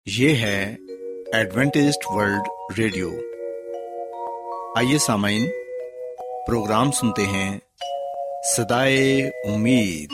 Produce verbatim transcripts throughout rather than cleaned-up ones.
یہ ہے Adventist world radio. آئیے سامعین، پروگرام سنتے ہیں صدائے امید۔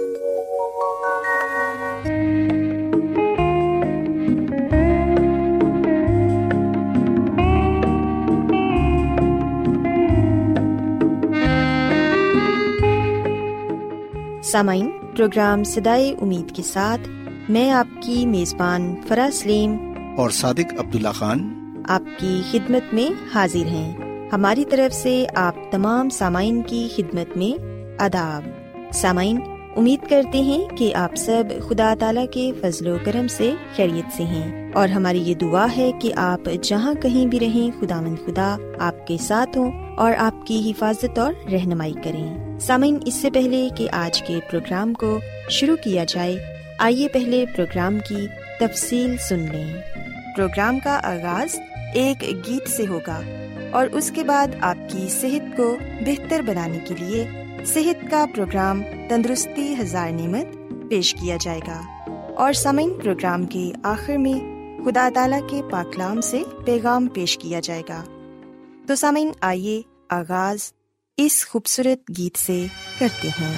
سامعین، پروگرام صدائے امید کے ساتھ میں آپ کی میزبان فرا سلیم اور صادق عبداللہ خان آپ کی خدمت میں حاضر ہیں۔ ہماری طرف سے آپ تمام سامعین کی خدمت میں آداب۔ سامعین، امید کرتے ہیں کہ آپ سب خدا تعالیٰ کے فضل و کرم سے خیریت سے ہیں، اور ہماری یہ دعا ہے کہ آپ جہاں کہیں بھی رہیں، خداوند خدا آپ کے ساتھ ہوں اور آپ کی حفاظت اور رہنمائی کریں۔ سامعین، اس سے پہلے کہ آج کے پروگرام کو شروع کیا جائے، آئیے پہلے پروگرام کی تفصیل سن لیں۔ پروگرام کا آغاز ایک گیت سے ہوگا اور اس کے بعد آپ کی صحت کو بہتر بنانے کے لیے صحت کا پروگرام تندرستی ہزار نعمت پیش کیا جائے گا، اور سامعین، پروگرام کے آخر میں خدا تعالیٰ کے پاک کلام سے پیغام پیش کیا جائے گا۔ تو سامعین، آئیے آغاز اس خوبصورت گیت سے کرتے ہیں۔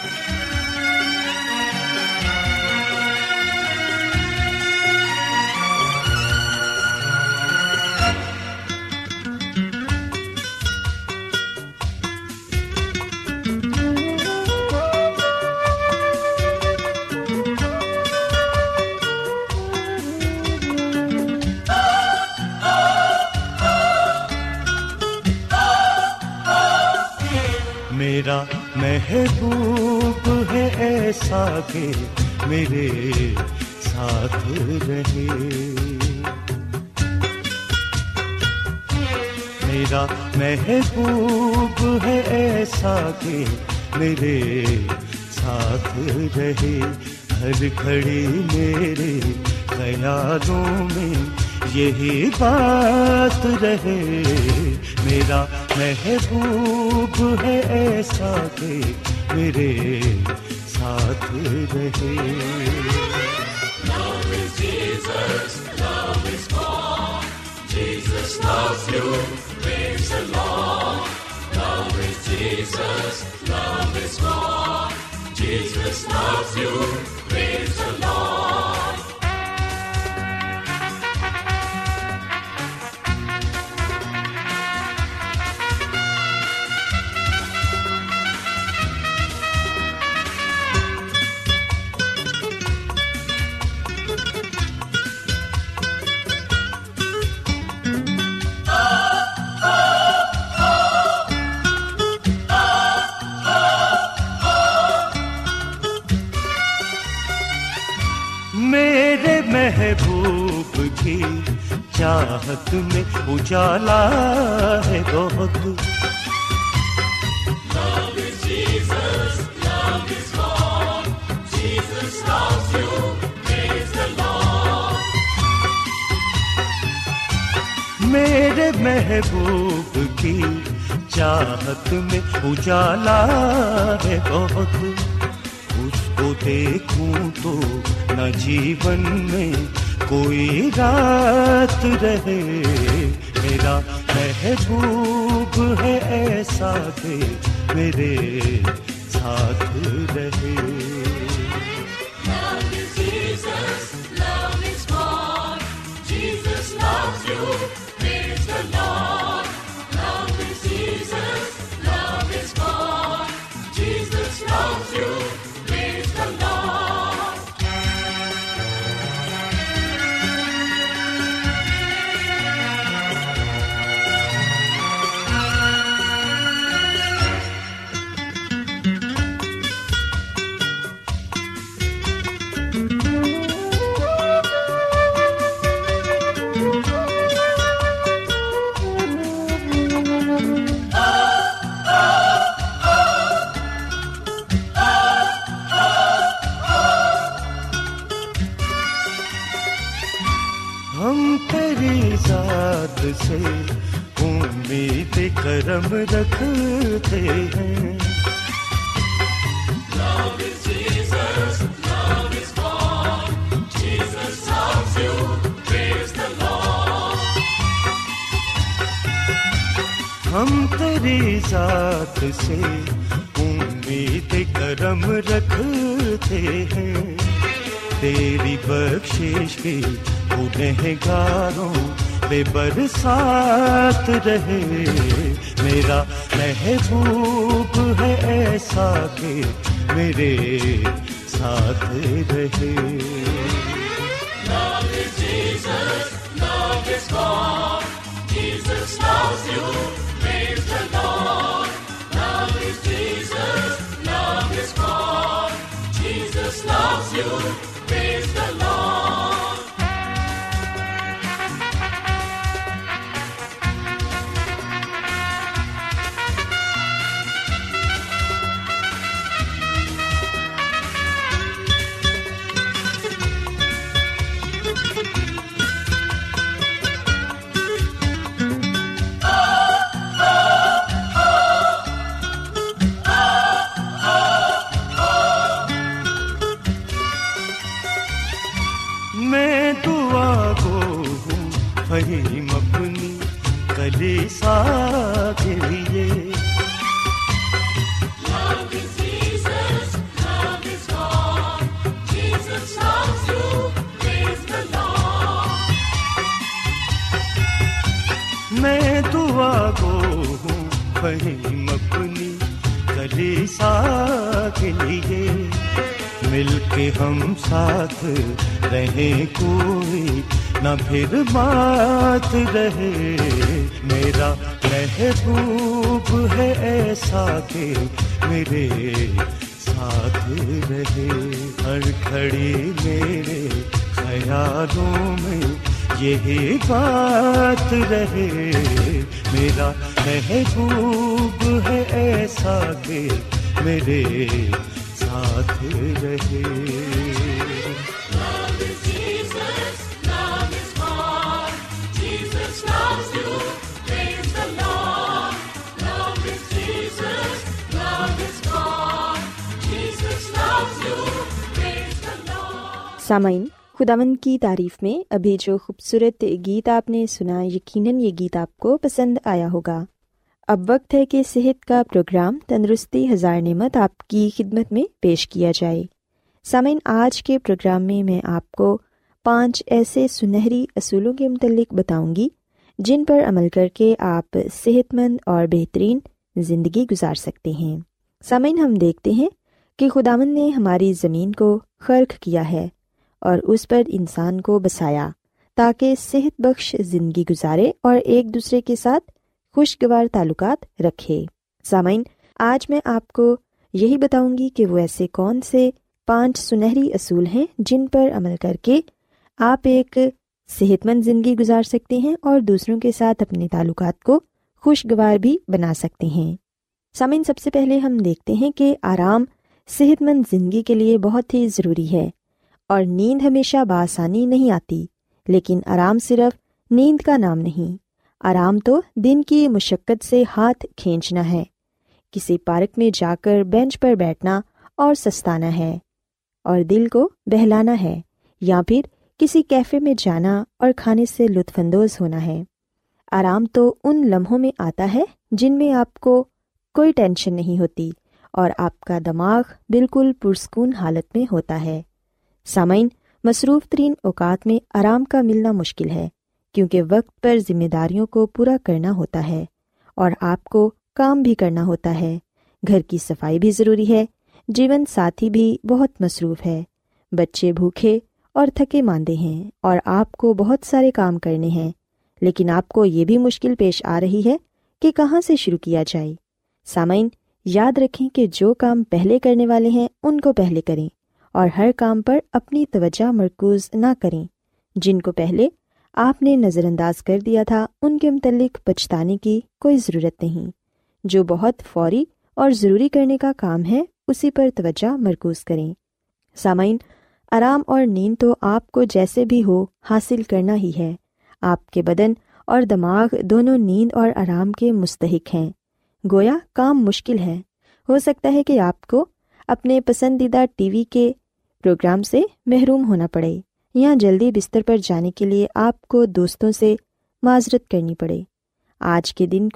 میرا محبوب ہے ایسا کہ میرے ساتھ رہے، میرا محبوب ہے ایسا کہ میرے ساتھ رہے، ہر گھڑی میرے خیالوں میں یہی بات رہے، میرا محبوب ہے ایسا کہ میرے ساتھ رہے۔ Love is Jesus, love is God, Jesus loves you, praise the Lord. Love is Jesus, love is God, Jesus loves you, praise the Lord. محبوب کی چاہت میں اجالا ہے بہت، Love is Jesus, love is God, Jesus loves you, praise the Lord. میرے محبوب کی چاہت میں اجالا ہے بہت، اس کو دیکھوں تو نہ جیون میں کوئی رات رہے، میرا محبوب ہے ایسا کہ میرے ساتھ رہے۔ Love is Jesus, love is God, Jesus loves you, praise the Lord. Love is Jesus, love is God, Jesus loves you, praise the Lord. ہم تیری ذات سے امید کرم رکھتے ہیں، Love is Jesus, love is God, Jesus loves you. ہم تیری ذات سے امید کرم رکھتے ہیں، تیری بخشش کی گنہگاروں پہ برسات رہے، میرا محبوب ہے ایسا کہ میرے ساتھ رہے۔ Love is Jesus, love is God. Jesus loves you, praise the Lord. Love is Jesus, love is God. Jesus loves you, praise the Lord. میں دعا گو ہوں فہیم اپنی کلیسا کے لیے، Love is Jesus, love is God. Jesus loves you, praise the Lord. میں دعا گو ہوں فہیم اپنی کلیسا کے لیے، مل کے ہم ساتھ رہیں کوئی نہ پھر بات رہے، میرا محبوب ہے ایسا کہ میرے ساتھ رہے، ہر گھڑی میرے خیالوں میں یہی بات رہے، میرا محبوب ہے ایسا کہ میرے ساتھ رہے۔ Love is Jesus, love is God. Jesus loves you, praise the Lord. Love is Jesus, love is God. Jesus loves you, praise the Lord. سامعین، خداوند کی تعریف میں ابھی جو خوبصورت گیت آپ نے سنا، یقیناً یہ گیت آپ کو پسند آیا ہوگا۔ اب وقت ہے کہ صحت کا پروگرام تندرستی ہزار نعمت آپ کی خدمت میں پیش کیا جائے۔ سامعین، آج کے پروگرام میں میں آپ کو پانچ ایسے سنہری اصولوں کے متعلق بتاؤں گی جن پر عمل کر کے آپ صحت مند اور بہترین زندگی گزار سکتے ہیں۔ سامعین، ہم دیکھتے ہیں کہ خداوند نے ہماری زمین کو خلق کیا ہے اور اس پر انسان کو بسایا تاکہ صحت بخش زندگی گزارے اور ایک دوسرے کے ساتھ خوشگوار تعلقات رکھے۔ سامعین، آج میں آپ کو یہی بتاؤں گی کہ وہ ایسے کون سے پانچ سنہری اصول ہیں جن پر عمل کر کے آپ ایک صحت مند زندگی گزار سکتے ہیں اور دوسروں کے ساتھ اپنے تعلقات کو خوشگوار بھی بنا سکتے ہیں۔ سامعین، سب سے پہلے ہم دیکھتے ہیں کہ آرام صحت مند زندگی کے لیے بہت ہی ضروری ہے، اور نیند ہمیشہ بآسانی نہیں آتی، لیکن آرام صرف نیند کا نام نہیں، آرام تو دن کی مشقت سے ہاتھ کھینچنا ہے، کسی پارک میں جا کر بینچ پر بیٹھنا اور سستانا ہے اور دل کو بہلانا ہے، یا پھر کسی کیفے میں جانا اور کھانے سے لطف اندوز ہونا ہے۔ آرام تو ان لمحوں میں آتا ہے جن میں آپ کو کوئی ٹینشن نہیں ہوتی اور آپ کا دماغ بالکل پرسکون حالت میں ہوتا ہے۔ سامعین، مصروف ترین اوقات میں آرام کا ملنا مشکل ہے، کیونکہ وقت پر ذمہ داریوں کو پورا کرنا ہوتا ہے اور آپ کو کام بھی کرنا ہوتا ہے، گھر کی صفائی بھی ضروری ہے، جیون ساتھی بھی بہت مصروف ہے، بچے بھوکے اور تھکے ماندے ہیں اور آپ کو بہت سارے کام کرنے ہیں، لیکن آپ کو یہ بھی مشکل پیش آ رہی ہے کہ کہاں سے شروع کیا جائے۔ سامعین، یاد رکھیں کہ جو کام پہلے کرنے والے ہیں ان کو پہلے کریں اور ہر کام پر اپنی توجہ مرکوز نہ کریں۔ جن کو پہلے آپ نے نظر انداز کر دیا تھا ان کے متعلق پچھتانے کی کوئی ضرورت نہیں۔ جو بہت فوری اور ضروری کرنے کا کام ہے اسی پر توجہ مرکوز کریں۔ سامعین، آرام اور نیند تو آپ کو جیسے بھی ہو حاصل کرنا ہی ہے۔ آپ کے بدن اور دماغ دونوں نیند اور آرام کے مستحق ہیں۔ گویا کام مشکل ہے، ہو سکتا ہے کہ آپ کو اپنے پسندیدہ ٹی وی کے پروگرام سے محروم ہونا پڑے یا جلدی بستر پر جانے کے لیے آپ کو دوستوں سے معذرت کرنی پڑے۔ آج کے دن کو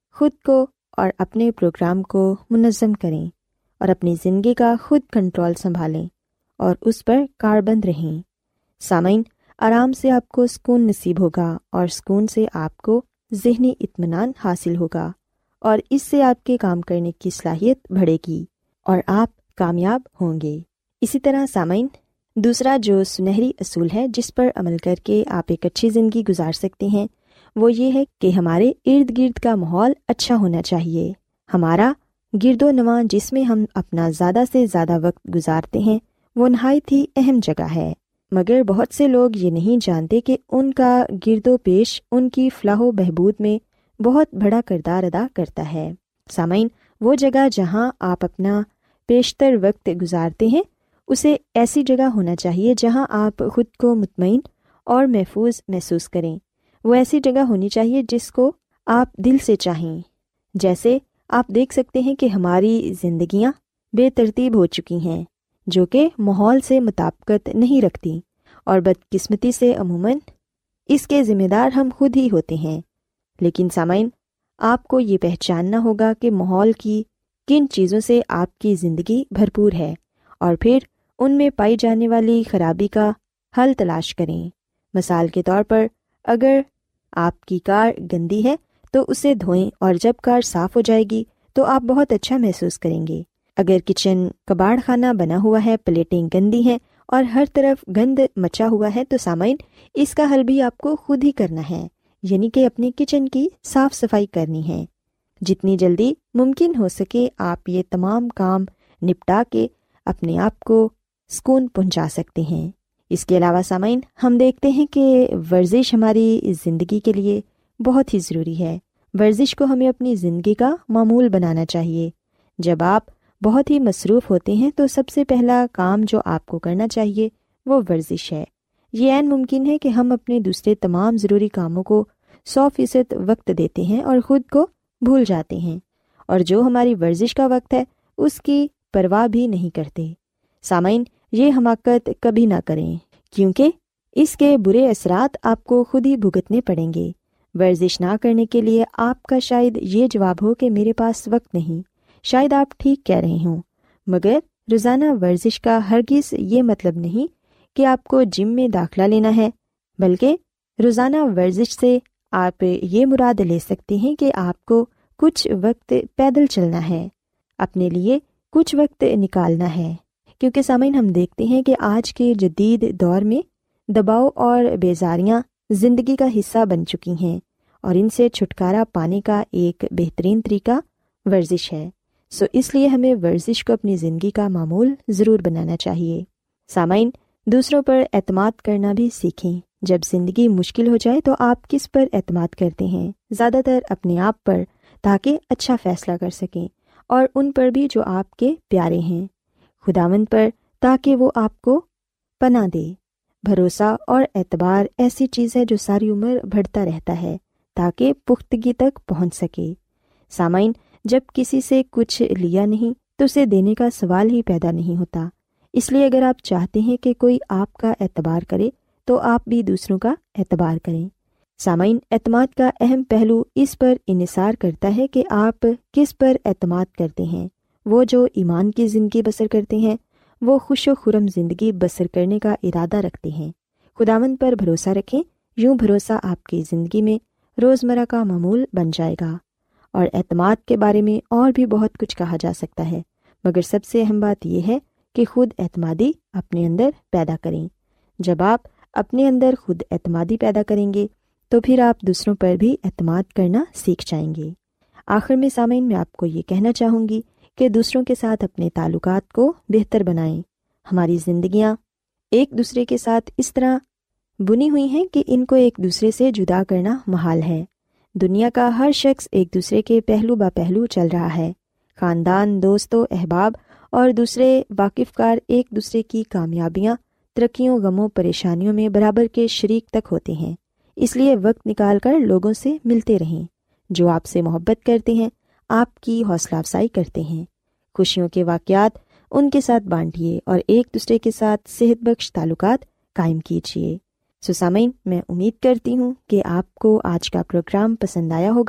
خود کو اور اپنے پروگرام کو منظم کریں اور اپنی زندگی کا خود کنٹرول سنبھالیں اور اس پر کاربند رہیں۔ سامعین، آرام سے آپ کو سکون نصیب ہوگا اور سکون سے آپ کو ذہنی اطمینان حاصل ہوگا اور اس سے آپ کے کام کرنے کی صلاحیت بڑھے گی اور آپ کامیاب ہوں گے۔ اسی طرح سامعین، دوسرا جو سنہری اصول ہے جس پر عمل کر کے آپ ایک اچھی زندگی گزار سکتے ہیں وہ یہ ہے کہ ہمارے ارد گرد کا ماحول اچھا ہونا چاہیے۔ ہمارا گرد و نواح جس میں ہم اپنا زیادہ سے زیادہ وقت گزارتے ہیں وہ نہایت ہی اہم جگہ ہے، مگر بہت سے لوگ یہ نہیں جانتے کہ ان کا گرد و پیش ان کی فلاح و بہبود میں بہت بڑا کردار ادا کرتا ہے۔ سامعین، وہ جگہ جہاں آپ اپنا بیشتر وقت گزارتے ہیں اسے ایسی جگہ ہونا چاہیے جہاں آپ خود کو مطمئن اور محفوظ محسوس کریں۔ وہ ایسی جگہ ہونی چاہیے جس کو آپ دل سے چاہیں۔ جیسے آپ دیکھ سکتے ہیں کہ ہماری زندگیاں بے ترتیب ہو چکی ہیں جو کہ ماحول سے مطابقت نہیں رکھتی، اور بدقسمتی سے عموماً اس کے ذمہ دار ہم خود ہی ہوتے ہیں۔ لیکن سامعین، آپ کو یہ پہچاننا ہوگا کہ ماحول کی کن چیزوں سے آپ کی زندگی بھرپور ہے اور پھر ان میں پائی جانے والی خرابی کا حل تلاش کریں۔ مثال کے طور پر، اگر آپ کی کار گندی ہے تو اسے دھوئیں اور جب کار صاف ہو جائے گی تو آپ بہت اچھا محسوس کریں گے۔ اگر کچن کباڑ خانہ بنا ہوا ہے، پلیٹیں گندی ہیں اور ہر طرف گند مچا ہوا ہے تو سامعین، اس کا حل بھی آپ کو خود ہی کرنا ہے، یعنی کہ اپنے کچن کی صاف صفائی کرنی ہے۔ جتنی جلدی ممکن ہو سکے آپ یہ تمام کام نپٹا کے اپنے آپ کو سکون پہنچا سکتے ہیں۔ اس کے علاوہ سامعین، ہم دیکھتے ہیں کہ ورزش ہماری زندگی کے لیے بہت ہی ضروری ہے۔ ورزش کو ہمیں اپنی زندگی کا معمول بنانا چاہیے۔ جب آپ بہت ہی مصروف ہوتے ہیں تو سب سے پہلا کام جو آپ کو کرنا چاہیے وہ ورزش ہے۔ یہ عین ممکن ہے کہ ہم اپنے دوسرے تمام ضروری کاموں کو سو فیصد وقت دیتے ہیں اور خود کو بھول جاتے ہیں، اور جو ہماری ورزش کا وقت ہے اس کی پرواہ بھی نہیں کرتے۔ سامعین، یہ حماقت کبھی نہ کریں کیونکہ اس کے برے اثرات آپ کو خود ہی بھگتنے پڑیں گے۔ ورزش نہ کرنے کے لیے آپ کا شاید یہ جواب ہو کہ میرے پاس وقت نہیں۔ شاید آپ ٹھیک کہہ رہے ہوں، مگر روزانہ ورزش کا ہرگز یہ مطلب نہیں کہ آپ کو جم میں داخلہ لینا ہے، بلکہ روزانہ ورزش سے آپ یہ مراد لے سکتے ہیں کہ آپ کو کچھ وقت پیدل چلنا ہے، اپنے لیے کچھ وقت نکالنا ہے، کیونکہ سامعین ہم دیکھتے ہیں کہ آج کے جدید دور میں دباؤ اور بیزاریاں زندگی کا حصہ بن چکی ہیں، اور ان سے چھٹکارا پانے کا ایک بہترین طریقہ ورزش ہے۔ سو اس لیے ہمیں ورزش کو اپنی زندگی کا معمول ضرور بنانا چاہیے۔ سامعین، دوسروں پر اعتماد کرنا بھی سیکھیں۔ جب زندگی مشکل ہو جائے تو آپ کس پر اعتماد کرتے ہیں؟ زیادہ تر اپنے آپ پر، تاکہ اچھا فیصلہ کر سکیں، اور ان پر بھی جو آپ کے پیارے ہیں۔ خداوند پر، تاکہ وہ آپ کو پناہ دے۔ بھروسہ اور اعتبار ایسی چیز ہے جو ساری عمر بڑھتا رہتا ہے تاکہ پختگی تک پہنچ سکے۔ سامعین، جب کسی سے کچھ لیا نہیں تو اسے دینے کا سوال ہی پیدا نہیں ہوتا۔ اس لیے اگر آپ چاہتے ہیں کہ کوئی آپ کا اعتبار کرے تو آپ بھی دوسروں کا اعتبار کریں۔ سامعین، اعتماد کا اہم پہلو اس پر انحصار کرتا ہے کہ آپ کس پر اعتماد کرتے ہیں۔ وہ جو ایمان کی زندگی بسر کرتے ہیں وہ خوش و خرم زندگی بسر کرنے کا ارادہ رکھتے ہیں۔ خداوند پر بھروسہ رکھیں، یوں بھروسہ آپ کی زندگی میں روزمرہ کا معمول بن جائے گا۔ اور اعتماد کے بارے میں اور بھی بہت کچھ کہا جا سکتا ہے، مگر سب سے اہم بات یہ ہے کہ خود اعتمادی اپنے اندر پیدا کریں۔ جب آپ اپنے اندر خود اعتمادی پیدا کریں گے تو پھر آپ دوسروں پر بھی اعتماد کرنا سیکھ جائیں گے۔ آخر میں سامعین، میں آپ کو یہ کہنا چاہوں گی کہ دوسروں کے ساتھ اپنے تعلقات کو بہتر بنائیں۔ ہماری زندگیاں ایک دوسرے کے ساتھ اس طرح بنی ہوئی ہیں کہ ان کو ایک دوسرے سے جدا کرنا محال ہے۔ دنیا کا ہر شخص ایک دوسرے کے پہلو با پہلو چل رہا ہے۔ خاندان، دوستوں، احباب اور دوسرے واقف کار ایک دوسرے کی کامیابیاں، ترقیوں، غموں، پریشانیوں میں برابر کے شریک تک ہوتے ہیں۔ اس لیے وقت نکال کر لوگوں سے ملتے رہیں۔ جو آپ سے محبت کرتے ہیں، آپ کی حوصلہ افزائی کرتے ہیں، خوشیوں کے واقعات ان کے ساتھ بانٹیے اور ایک دوسرے کے ساتھ صحت بخش تعلقات قائم کیجیے۔ سو سامعین، میں امید کرتی ہوں کہ آپ کو آج کا پروگرام پسند آیا ہوگا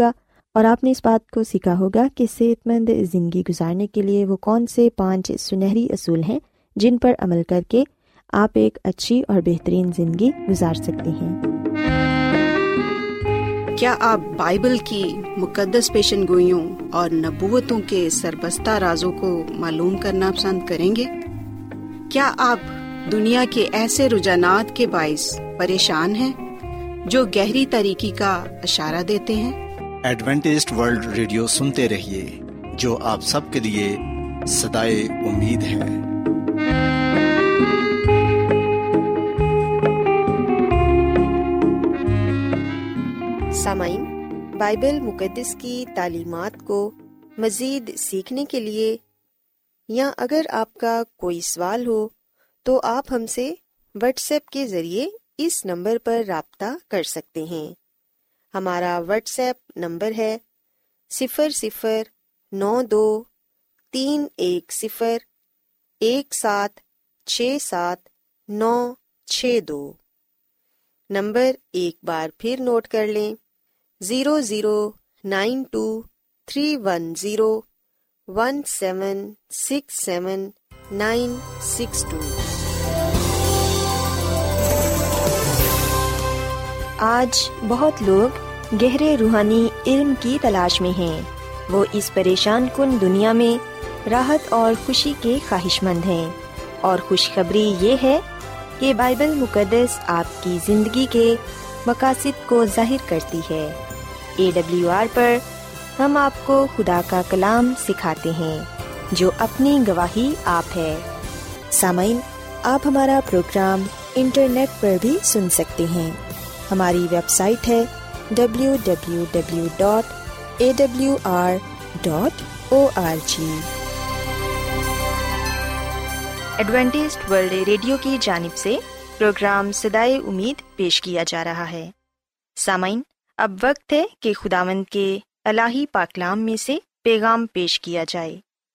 اور آپ نے اس بات کو سیکھا ہوگا کہ صحت مند زندگی گزارنے کے لیے وہ کون سے پانچ سنہری اصول ہیں جن پر عمل کر کے آپ ایک اچھی اور بہترین زندگی گزار سکتے ہیں۔ کیا آپ بائبل کی مقدس پیشن گوئیوں اور نبوتوں کے سربستہ رازوں کو معلوم کرنا پسند کریں گے؟ کیا آپ دنیا کے ایسے رجحانات کے باعث پریشان ہیں جو گہری تاریکی کا اشارہ دیتے ہیں؟ ایڈوینٹسٹ ورلڈ ریڈیو سنتے رہیے، جو آپ سب کے لیے صدائے امید ہے۔ سامعین، بائبل مقدس کی تعلیمات کو مزید سیکھنے کے لیے یا اگر آپ کا کوئی سوال ہو تو آپ ہم سے واٹس ایپ کے ذریعے اس نمبر پر رابطہ کر سکتے ہیں۔ ہمارا واٹس ایپ نمبر ہے صفر صفر نو دو تین ایک صفر ایک سات چھ سات نو چھ دو۔ نمبر ایک بار پھر نوٹ کر لیں، zero zero nine two three one zero one seven six seven nine six two. آج بہت لوگ گہرے روحانی علم کی تلاش میں ہیں۔ وہ اس پریشان کن دنیا میں راحت اور خوشی کے خواہش مند ہیں، اور خوشخبری یہ ہے کہ بائبل مقدس آپ کی زندگی کے مقاصد کو ظاہر کرتی ہے۔ اے ڈبلیو آر پر ہم آپ کو خدا کا کلام سکھاتے ہیں جو اپنی گواہی آپ ہے۔ سامعین، آپ ہمارا پروگرام انٹرنیٹ پر بھی سن سکتے ہیں۔ ہماری ویب سائٹ ہے W W W dot A W R dot O R G. Adventist world radio کی جانب سے پروگرام صدائے امید پیش کیا جا رہا ہے۔ سامعین، اب وقت ہے کہ خداوند کے الہی پاکلام میں سے پیغام پیش کیا جائے۔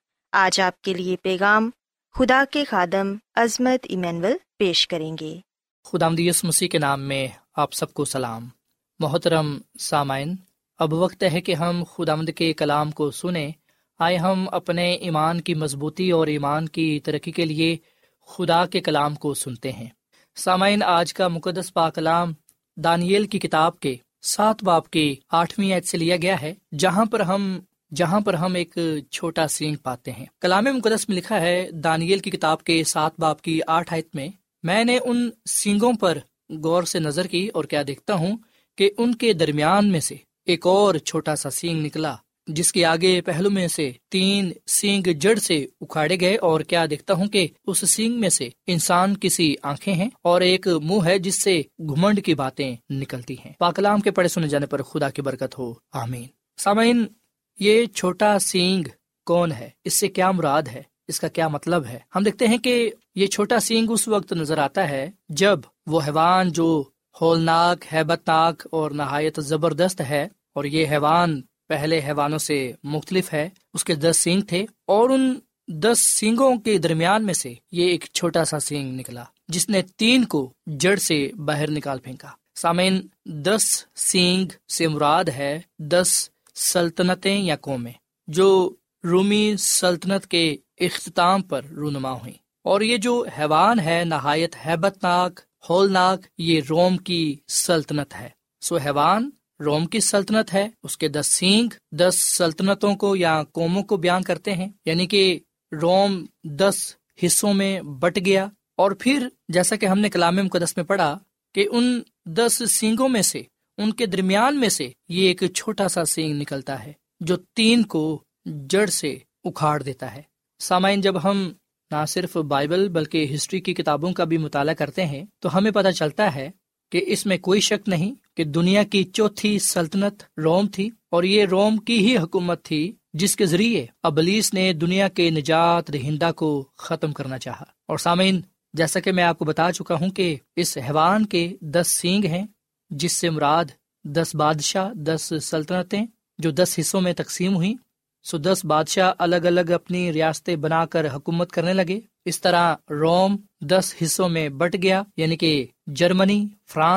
آج آپ کے لیے پیغام خدا کے خادم عظمت ایمینول پیش کریں گے۔ خداوند یسوع مسیح کے نام میں آپ سب کو سلام۔ محترم سامعین، اب وقت ہے کہ ہم خداوند کے کلام کو سنیں۔ آئے ہم اپنے ایمان کی مضبوطی اور ایمان کی ترقی کے لیے خدا کے کلام کو سنتے ہیں۔ سامعین، آج کا مقدس پاک کلام دانییل کی کتاب کے سات باب کی آٹھویں آیت سے لیا گیا ہے، جہاں پر ہم جہاں پر ہم ایک چھوٹا سینگ پاتے ہیں۔ کلام مقدس میں لکھا ہے دانییل کی کتاب کے سات باب کی آٹھ آیت میں، میں نے ان سینگوں پر غور سے نظر کی اور کیا دیکھتا ہوں کہ ان کے درمیان میں سے ایک اور چھوٹا سا سینگ نکلا، جس کے آگے پہلو میں سے تین سینگ جڑ سے اکھاڑے گئے، اور کیا دیکھتا ہوں کہ اس سینگ میں سے انسان کسی آنکھیں ہیں اور ایک منہ ہے جس سے گھمنڈ کی باتیں نکلتی ہیں۔ پاک کلام کے پڑھے سنے جانے پر خدا کی برکت ہو، آمین۔ سامعین، یہ چھوٹا سینگ کون ہے؟ اس سے کیا مراد ہے؟ اس کا کیا مطلب ہے؟ ہم دیکھتے ہیں کہ یہ چھوٹا سینگ اس وقت نظر آتا ہے جب وہ حیوان جو ہولناک، ہیبت ناک اور نہایت زبردست ہے، اور یہ حیوان پہلے حیوانوں سے مختلف ہے، اس کے دس سینگ تھے، اور ان دس سینگوں کے درمیان میں سے یہ ایک چھوٹا سا سینگ نکلا جس نے تین کو جڑ سے باہر نکال پھینکا۔ سامعین، دس سینگ سے مراد ہے دس سلطنتیں یا قومیں جو رومی سلطنت کے اختتام پر رونما ہوئیں، اور یہ جو حیوان ہے نہایت ہیبت ناک، ہولناک، یہ روم کی سلطنت ہے۔ سو حیوان روم کی سلطنت ہے، اس کے دس سینگ دس سلطنتوں کو یا قوموں کو بیان کرتے ہیں، یعنی کہ روم دس حصوں میں بٹ گیا۔ اور پھر جیسا کہ ہم نے کلام مقدس میں پڑھا کہ ان دس سینگوں میں سے، ان کے درمیان میں سے یہ ایک چھوٹا سا سینگ نکلتا ہے جو تین کو جڑ سے اکھاڑ دیتا ہے۔ سامعین، جب ہم نہ صرف بائبل بلکہ ہسٹری کی کتابوں کا بھی مطالعہ کرتے ہیں تو ہمیں پتہ چلتا ہے کہ اس میں کوئی شک نہیں کہ دنیا کی چوتھی سلطنت روم تھی، اور یہ روم کی ہی حکومت تھی جس کے ذریعے ابلیس نے دنیا کے نجات دہندہ کو ختم کرنا چاہا۔ اور سامعین، جیسا کہ میں آپ کو بتا چکا ہوں کہ اس حیوان کے دس سینگ ہیں، جس سے مراد دس بادشاہ، دس سلطنتیں جو دس حصوں میں تقسیم ہوئیں۔ سو دس بادشاہ الگ الگ اپنی ریاستیں بنا کر حکومت کرنے لگے۔ اس طرح روم دس حصوں میں بٹ گیا، یعنی کہ جرمنی، فرانس،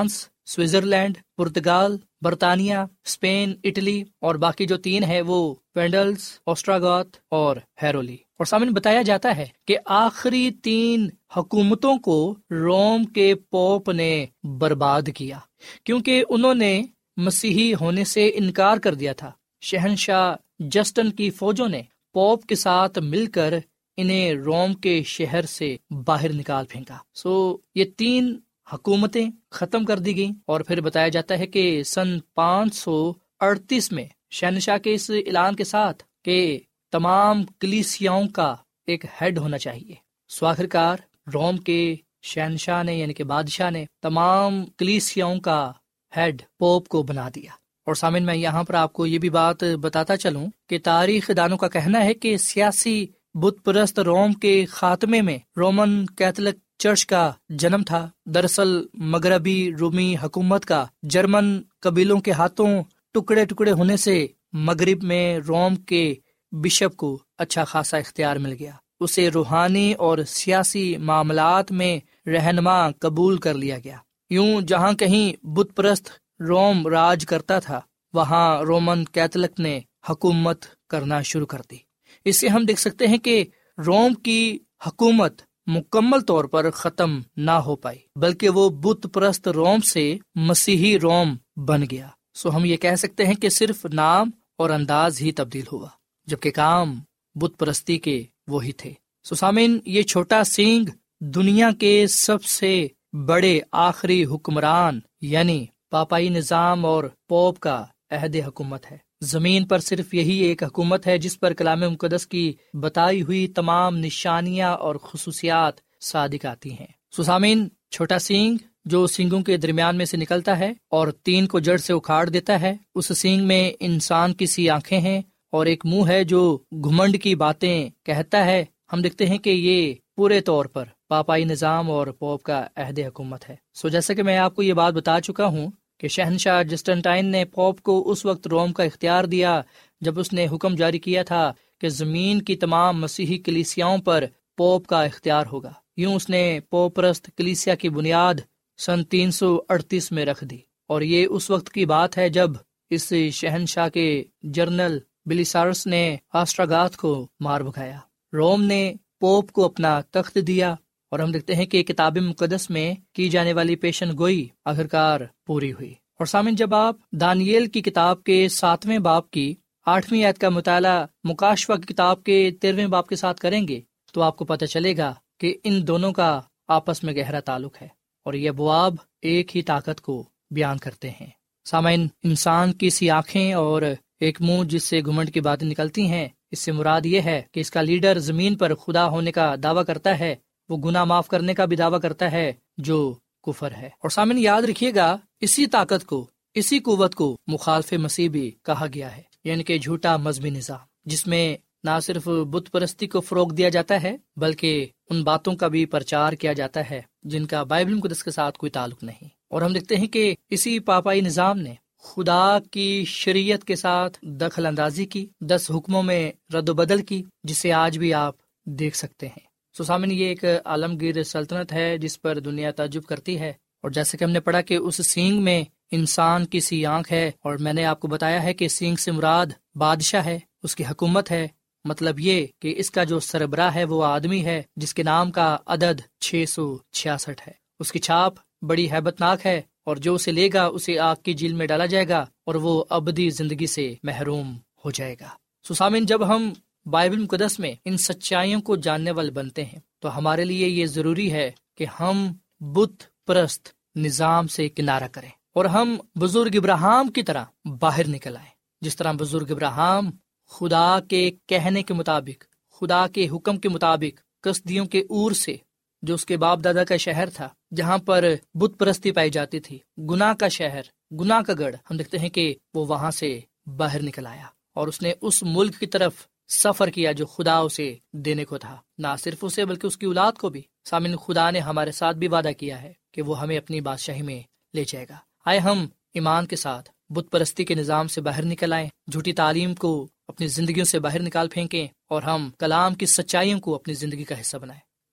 سوئٹزرلینڈ، پرتگال، برطانیہ، اسپین، اٹلی، اور باقی جو تین ہے وہ وینڈلز، اوسٹراگوت اور ہیرولی۔ اور سامنے بتایا جاتا ہے کہ آخری تین حکومتوں کو روم کے پوپ نے برباد کیا کیونکہ انہوں نے مسیحی ہونے سے انکار کر دیا تھا۔ شہنشاہ جسٹن کی فوجوں نے پوپ کے ساتھ مل کر انہیں روم کے شہر سے باہر نکال پھینکا۔ سو یہ تین حکومتیں ختم کر دی گئیں، اور پھر بتایا جاتا ہے کہ سن پانچ سو اڑتیس میں شہنشاہ کے اس اعلان کے ساتھ کہ تمام کلیسیاؤں کا ایک ہیڈ ہونا چاہیے، سو آخرکار روم کے شہنشاہ نے یعنی کہ بادشاہ نے تمام کلیسیاؤں کا ہیڈ پوپ کو بنا دیا۔ اور سامن میں یہاں پر آپ کو یہ بھی بات بتاتا چلوں کہ تاریخ دانوں کا کہنا ہے کہ سیاسی بت پرست روم کے خاتمے میں رومن کیتھولک چرچ کا جنم تھا۔ دراصل مغربی رومی حکومت کا جرمن قبیلوں کے ہاتھوں ٹکڑے ٹکڑے ہونے سے مغرب میں روم کے بشپ کو اچھا خاصا اختیار مل گیا، اسے روحانی اور سیاسی معاملات میں رہنما قبول کر لیا گیا۔ یوں جہاں کہیں بت پرست روم راج کرتا تھا وہاں رومن کیتھولک نے حکومت کرنا شروع کر دی۔ اس سے ہم دیکھ سکتے ہیں کہ روم کی حکومت مکمل طور پر ختم نہ ہو پائی بلکہ وہ بت پرست روم سے مسیحی روم بن گیا۔ سو ہم یہ کہہ سکتے ہیں کہ صرف نام اور انداز ہی تبدیل ہوا جبکہ کام بت پرستی کے وہی تھے۔ سو سامعین، یہ چھوٹا سینگ دنیا کے سب سے بڑے آخری حکمران یعنی پاپائی نظام اور پوپ کا عہد حکومت ہے۔ زمین پر صرف یہی ایک حکومت ہے جس پر کلام مقدس کی بتائی ہوئی تمام نشانیاں اور خصوصیات صادق آتی ہیں۔ سو سامعین، چھوٹا سینگ جو سینگوں کے درمیان میں سے نکلتا ہے اور تین کو جڑ سے اکھاڑ دیتا ہے، اس سینگ میں انسان کی سی آنکھیں ہیں اور ایک منہ ہے جو گھمنڈ کی باتیں کہتا ہے۔ ہم دیکھتے ہیں کہ یہ پورے طور پر پاپائی نظام اور پوپ کا عہد حکومت ہے۔ سو جیسا کہ میں آپ کو یہ بات بتا چکا ہوں کہ شہنشاہ جسٹنٹائن نے پوپ کو اس وقت روم کا اختیار دیا جب اس نے حکم جاری کیا تھا کہ زمین کی تمام مسیحی کلیسیاؤں پر پوپ کا اختیار ہوگا۔ یوں اس نے پوپ پرست کلیسیا کی بنیاد سن تین سو اڑتیس میں رکھ دی، اور یہ اس وقت کی بات ہے جب اس شہنشاہ کے جنرل بلیسارس نے آسٹراگاتھ کو مار بھگایا۔ روم نے پوپ کو اپنا تخت دیا، اور ہم دیکھتے ہیں کہ کتاب مقدس میں کی جانے والی پیشن گوئی آخرکار پوری ہوئی۔ اور سامن، جب آپ دانیل کی کتاب کے ساتویں باب کی آٹھویں آیت کا مطالعہ مکاشفہ کی کتاب کے تیرہویں باب کے ساتھ کریں گے تو آپ کو پتہ چلے گا کہ ان دونوں کا آپس میں گہرا تعلق ہے، اور یہ ابواب ایک ہی طاقت کو بیان کرتے ہیں۔ سامعین، انسان کی سی آنکھیں اور ایک منہ جس سے گھمنڈ کی باتیں نکلتی ہیں، اس سے مراد یہ ہے کہ اس کا لیڈر زمین پر خدا ہونے کا دعویٰ کرتا ہے، وہ گناہ معاف کرنے کا بھی دعویٰ کرتا ہے جو کفر ہے۔ اور سامعین، یاد رکھیے گا، اسی طاقت کو، اسی قوت کو مخالف مسیح بھی کہا گیا ہے، یعنی کہ جھوٹا مذہبی نظام، جس میں نہ صرف بت پرستی کو فروغ دیا جاتا ہے بلکہ ان باتوں کا بھی پرچار کیا جاتا ہے جن کا بائبل مقدس کے ساتھ کوئی تعلق نہیں۔ اور ہم دیکھتے ہیں کہ اسی پاپائی نظام نے خدا کی شریعت کے ساتھ دخل اندازی کی، دس حکموں میں رد و بدل کی، جسے آج بھی آپ دیکھ سکتے ہیں۔ سو سامنے، یہ ایک عالمگیر سلطنت ہے جس پر دنیا تعجب کرتی ہے، اور جیسے کہ ہم نے پڑھا کہ اس سینگ میں انسان کی سی آنکھ ہے، اور میں نے آپ کو بتایا ہے کہ سینگ سے مراد بادشاہ ہے، اس کی حکومت ہے۔ مطلب یہ کہ اس کا جو سربراہ ہے وہ آدمی ہے جس کے نام کا عدد چھ سو چھیاسٹھ ہے۔ اس کی چھاپ بڑی ہیبت ناک ہے، اور جو اسے لے گا اسے آگ کی جیل میں ڈالا جائے گا اور وہ ابدی زندگی سے محروم ہو جائے گا۔ سو سامعین، جب ہم بائبل مقدس میں ان سچائیوں کو جاننے والے بنتے ہیں تو ہمارے لیے یہ ضروری ہے کہ ہم بت پرست نظام سے کنارہ کریں اور ہم بزرگ ابراہیم کی طرح باہر نکل آئیں۔ جس طرح بزرگ ابراہیم خدا کے کہنے کے مطابق، خدا کے حکم کے مطابق کسدیوں کے اور سے، جو اس کے باپ دادا کا شہر تھا جہاں پر بت پرستی پائی جاتی تھی، گناہ کا شہر، گناہ کا گڑھ، ہم دیکھتے ہیں کہ وہ وہاں سے باہر نکل آیا اور اس نے اس ملک کی طرف سفر کیا جو خدا اسے دینے کو تھا، نہ صرف اسے بلکہ اس کی اولاد کو بھی۔ سامن، خدا نے ہمارے ساتھ بھی وعدہ کیا ہے کہ وہ ہمیں اپنی بادشاہی میں لے جائے گا۔ آئے ہم ایمان کے ساتھ بت پرستی کے نظام سے باہر نکل آئیں، جھوٹی تعلیم کو اپنی زندگیوں سے باہر نکال پھینکیں، اور ہم کلام کی سچائیوں کو اپنی زندگی کا حصہ بنائیں۔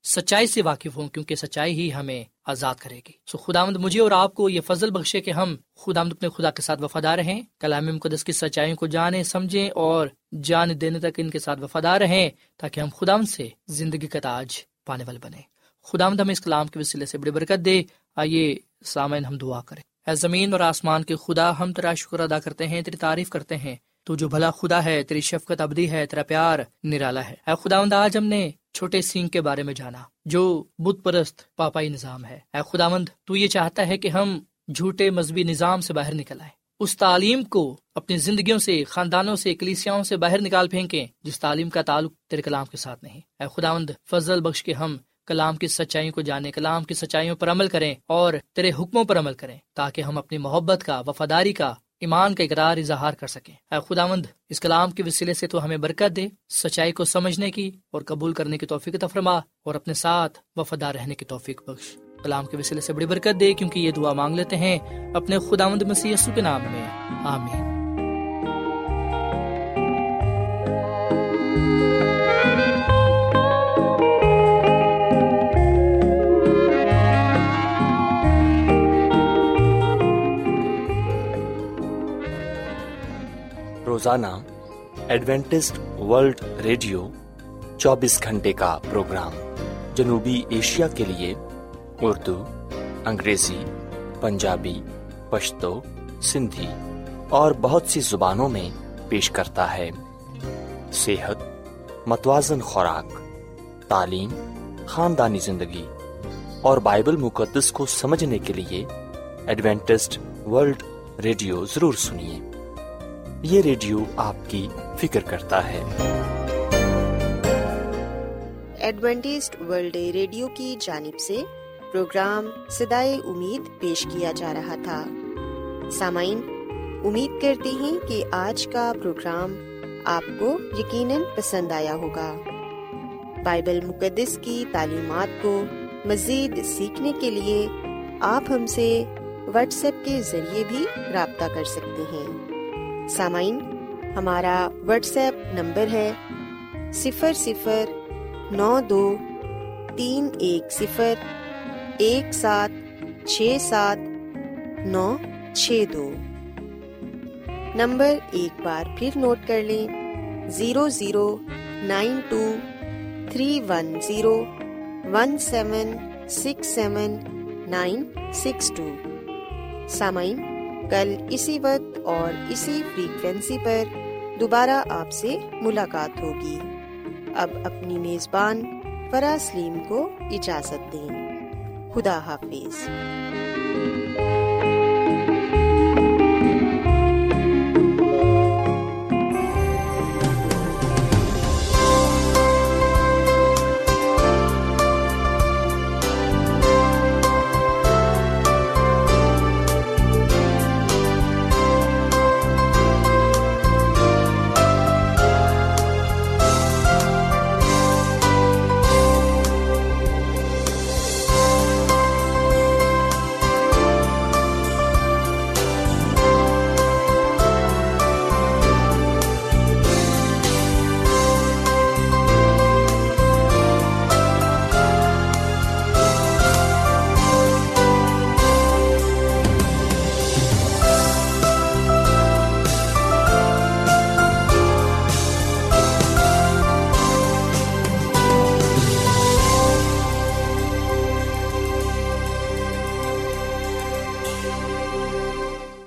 سچائی سے واقف ہوں، کیونکہ سچائی ہی ہمیں آزاد کرے گی۔ سو خداوند مجھے اور آپ کو یہ فضل بخشے کہ ہم خداوند اپنے خدا کے ساتھ وفادار رہیں، کلام مقدس کی سچائیوں کو جانیں، سمجھیں اور جان دینے تک ان کے ساتھ وفادار رہیں، تاکہ ہم خداوند سے زندگی کا تاج پانے والے بنیں۔ خداوند ہمیں اس کلام کے وسیلے سے بڑی برکت دے۔ آئیے سامعین ہم دعا کریں۔ اے زمین اور آسمان کے خدا، ہم تیرا شکر ادا کرتے ہیں، تیری تعریف کرتے ہیں۔ تو جو بھلا خدا ہے، تیری شفقت ابدی ہے، تیرا پیار نرالا ہے۔ اے خداوند، آج ہم نے چھوٹے سینگ کے بارے میں جانا جو بت پرست پاپائی نظام ہے۔ اے خداوند، تو یہ چاہتا ہے کہ ہم جھوٹے مذہبی نظام سے باہر نکل آئیں، اس تعلیم کو اپنی زندگیوں سے، خاندانوں سے، کلیسیاؤں سے باہر نکال پھینکیں جس تعلیم کا تعلق تیرے کلام کے ساتھ نہیں۔ اے خداوند، فضل بخش کے ہم کلام کی سچائیوں کو جانیں، کلام کی سچائیوں پر عمل کریں اور تیرے حکموں پر عمل کریں، تاکہ ہم اپنی محبت کا، وفاداری کا، ایمان کا اقرار اظہار کر سکیں۔ اے خداوند، اس کلام کے وسیلے سے تو ہمیں برکت دے، سچائی کو سمجھنے کی اور قبول کرنے کی توفیق عطا فرما، اور اپنے ساتھ وفادار رہنے کی توفیق بخش۔ کلام کے وسیلے سے بڑی برکت دے، کیونکہ یہ دعا مانگ لیتے ہیں اپنے خداوند مسیح یسوع کے نام میں، آمین۔ روزانہ ایڈوینٹسٹ ورلڈ ریڈیو چوبیس گھنٹے کا پروگرام جنوبی ایشیا کے لیے اردو، انگریزی، پنجابی، پشتو، سندھی اور بہت سی زبانوں میں پیش کرتا ہے۔ صحت، متوازن خوراک، تعلیم، خاندانی زندگی اور بائبل مقدس کو سمجھنے کے لیے ایڈوینٹسٹ ورلڈ ریڈیو ضرور سنیے۔ یہ ریڈیو آپ کی فکر کرتا ہے۔ ایڈوینٹسٹ ورلڈ ریڈیو کی جانب سے پروگرام صدائے امید پیش کیا جا رہا تھا۔ سامعین، امید کرتے ہیں کہ آج کا پروگرام آپ کو یقیناً پسند آیا ہوگا۔ بائبل مقدس کی تعلیمات کو مزید سیکھنے کے لیے آپ ہم سے واٹس ایپ کے ذریعے بھی رابطہ کر سکتے ہیں۔ سامعین، ہمارا واٹس ایپ نمبر ہے صفر صفر نو دو تین ایک صفر ایک سات چھ سات نو چھ دو۔ نمبر ایک بار پھر نوٹ کر لیں، zero zero nine two three one zero one seven six seven nine six two. سامعین، کل اسی وقت اور اسی فریکوینسی پر دوبارہ آپ سے ملاقات ہوگی۔ اب اپنی میزبان فرا سلیم کو اجازت دیں۔ خدا حافظ۔